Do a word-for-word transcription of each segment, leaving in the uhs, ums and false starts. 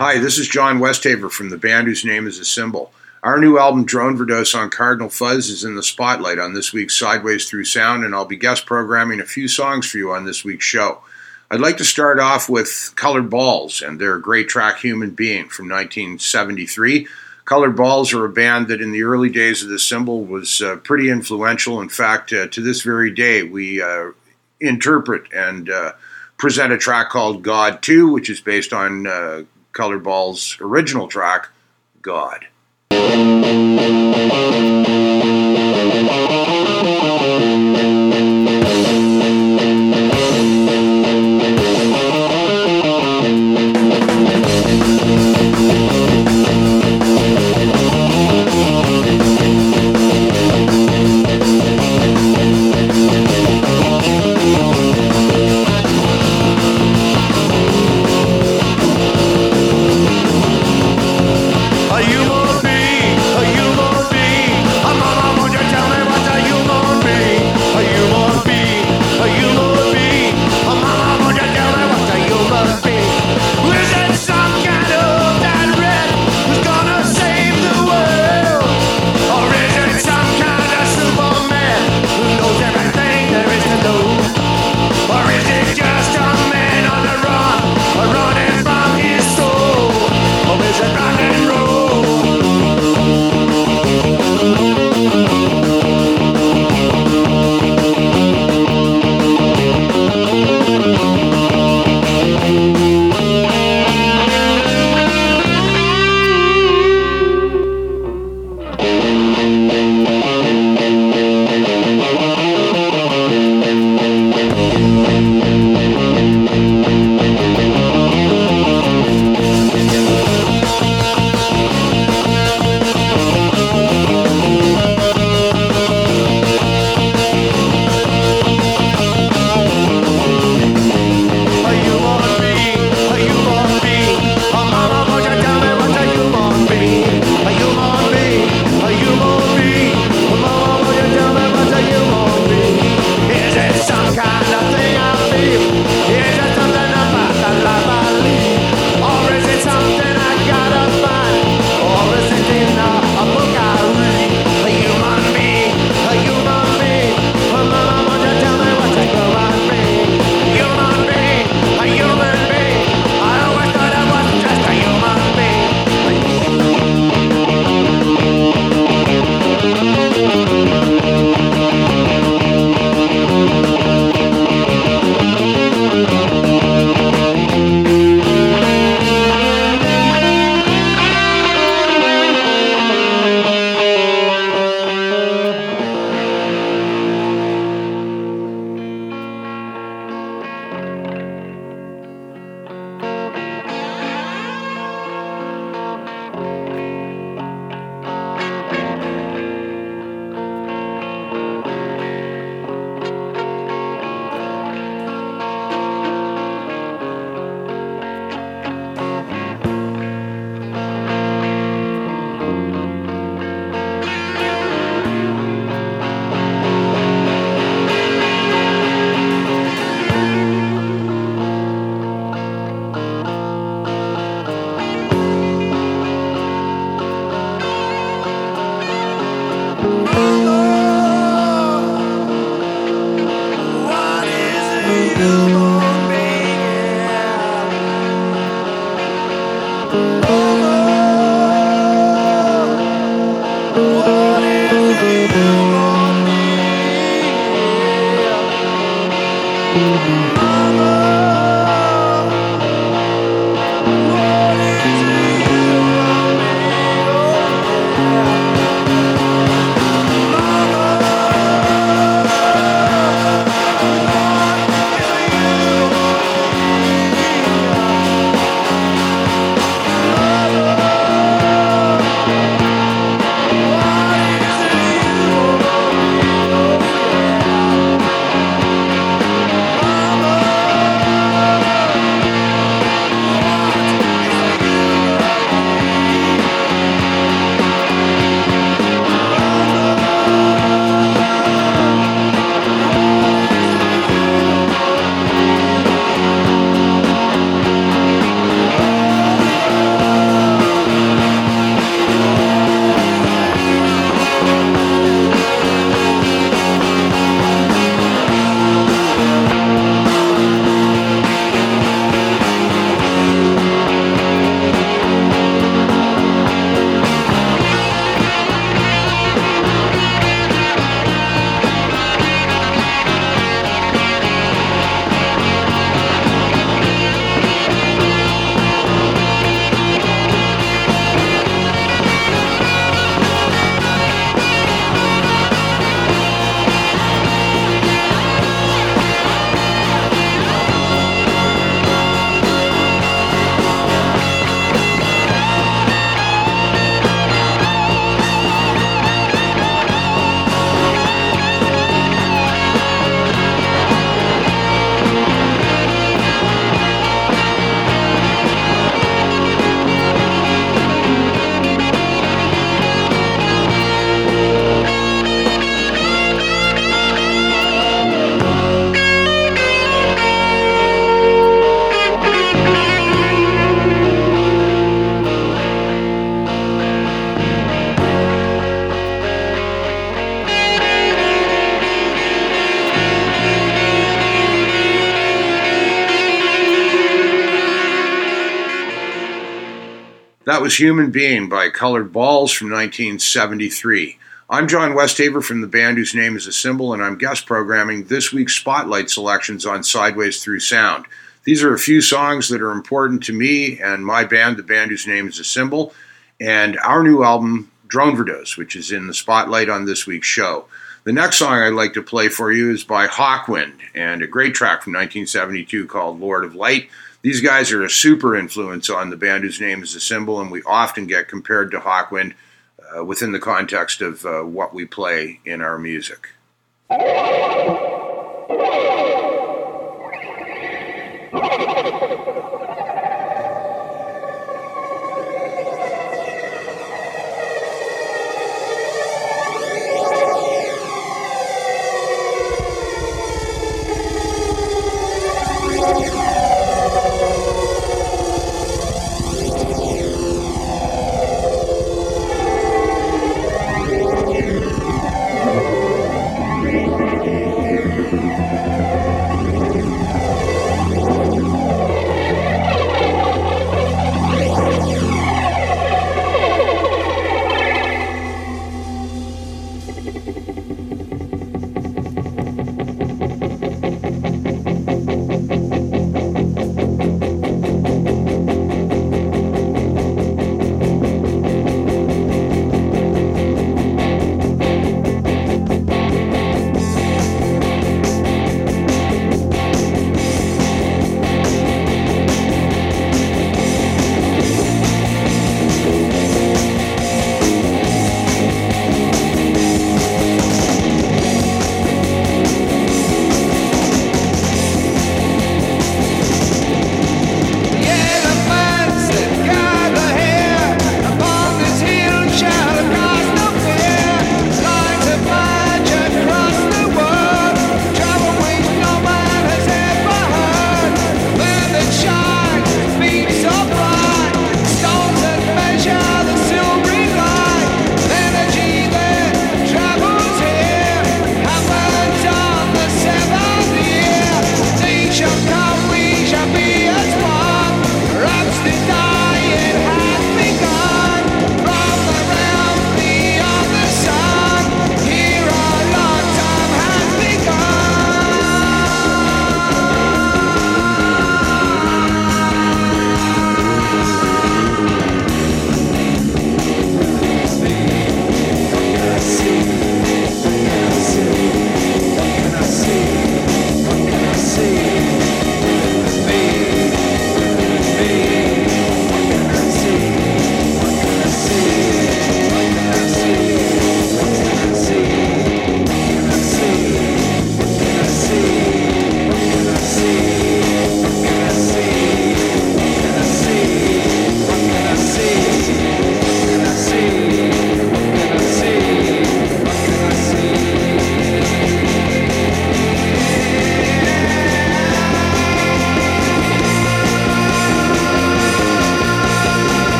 Hi, this is John Westhaver from the band whose name is a symbol. Our new album, Drone Verdoso on Cardinal Fuzz, is in the spotlight on this week's Sideways Through Sound, and I'll be guest programming a few songs for you on this week's show. I'd like to start off with Colored Balls and their great track, Human Being, from nineteen seventy-three. Colored Balls are a band that in the early days of the symbol was uh, pretty influential. In fact, uh, to this very day, we uh, interpret and uh, present a track called God two, which is based on uh, Colored Balls' original track, God. That was Human Being by Colored Balls from nineteen seventy-three. I'm John Westhaver from the band whose name is a symbol, and I'm guest programming this week's Spotlight selections on Sideways Through Sound. These are a few songs that are important to me and my band, the band whose name is a symbol, and our new album, Drone Overdose, which is in the spotlight on this week's show. The next song I'd like to play for you is by Hawkwind, and a great track from nineteen seventy-two called Lord of Light. These guys are a super influence on the band whose name is a symbol, and we often get compared to Hawkwind uh, within the context of uh, what we play in our music.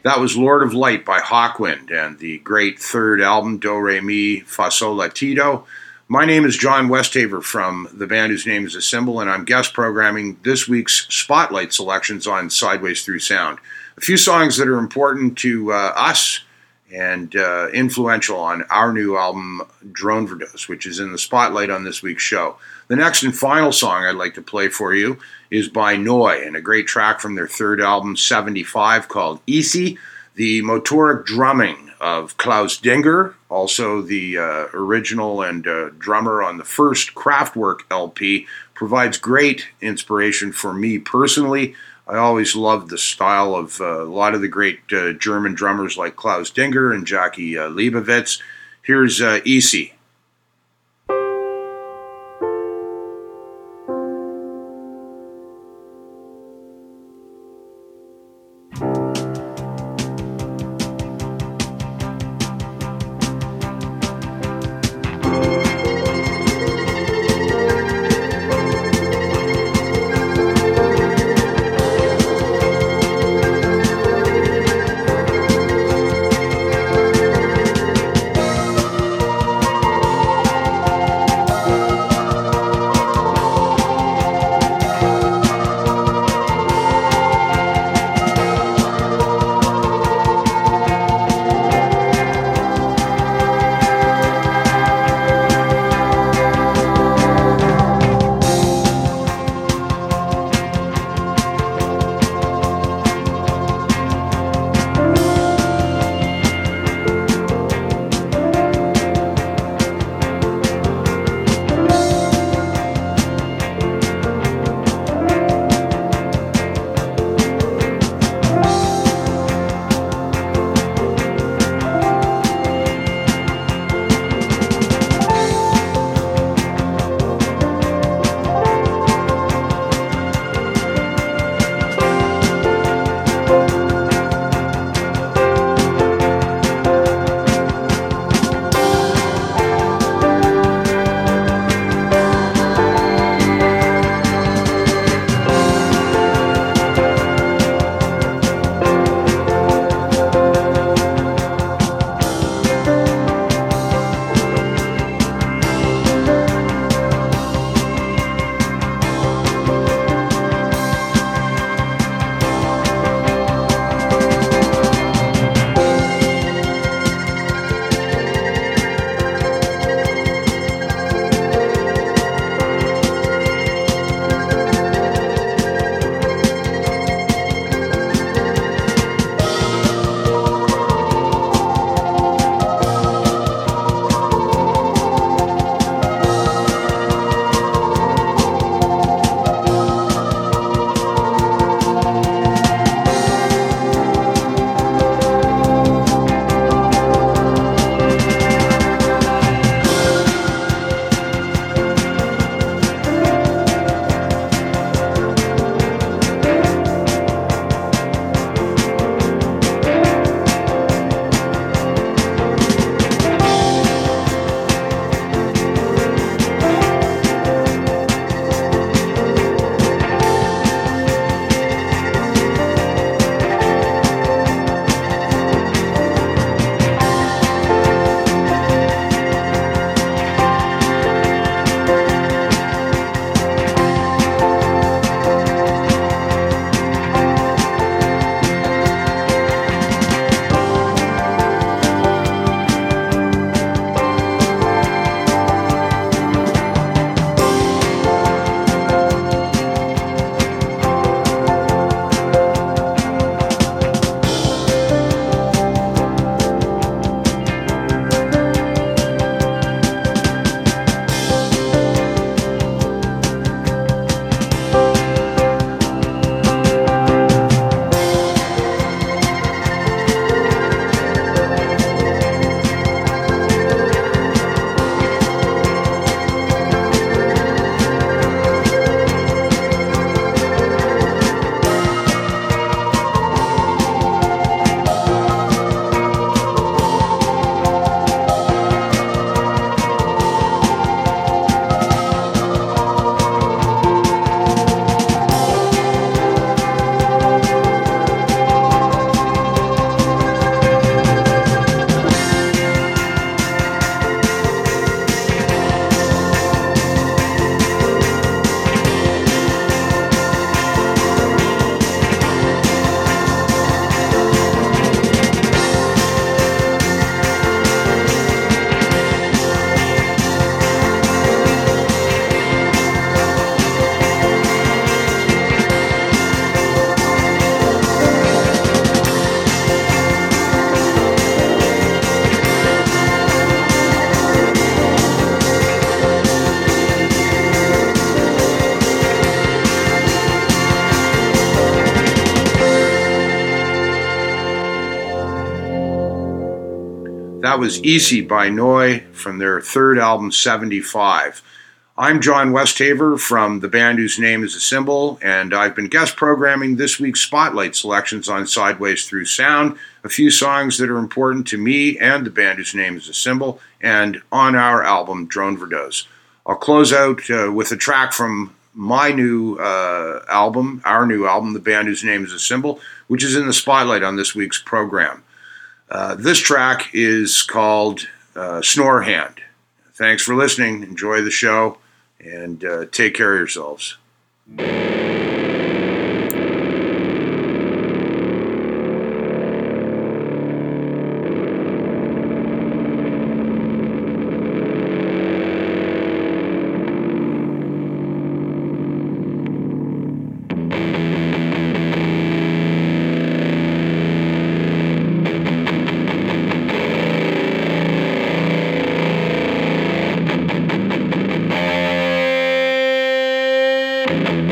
That was Lord of Light by Hawkwind and the great third album, Do Re Mi Fa Sol La Ti Do. My name is John Westhaver from the band whose name is a symbol, and I'm guest programming this week's Spotlight selections on Sideways Through Sound. A few songs that are important to uh, us and uh, influential on our new album, Drone Overdose, which is in the spotlight on this week's show. The next and final song I'd like to play for you is by Noi, and a great track from their third album, seventy-five, called Easy. The motoric drumming of Klaus Dinger, also the uh, original and uh, drummer on the first Kraftwerk L P, provides great inspiration for me personally. I always loved the style of uh, a lot of the great uh, German drummers like Klaus Dinger and Jackie uh, Leibowitz. Here's uh, Easy. That was Easy by Noi from their third album, seventy-five. I'm John Westhaver from the band whose name is a symbol, and I've been guest programming this week's Spotlight selections on Sideways Through Sound, a few songs that are important to me and the band whose name is a symbol, and on our album, Drone Verdoes. I'll close out uh, with a track from my new uh, album, our new album, the band whose name is a symbol, which is in the spotlight on this week's program. Uh, this track is called uh, Snore Hand. Thanks for listening. Enjoy the show, and uh, take care of yourselves. Thank you.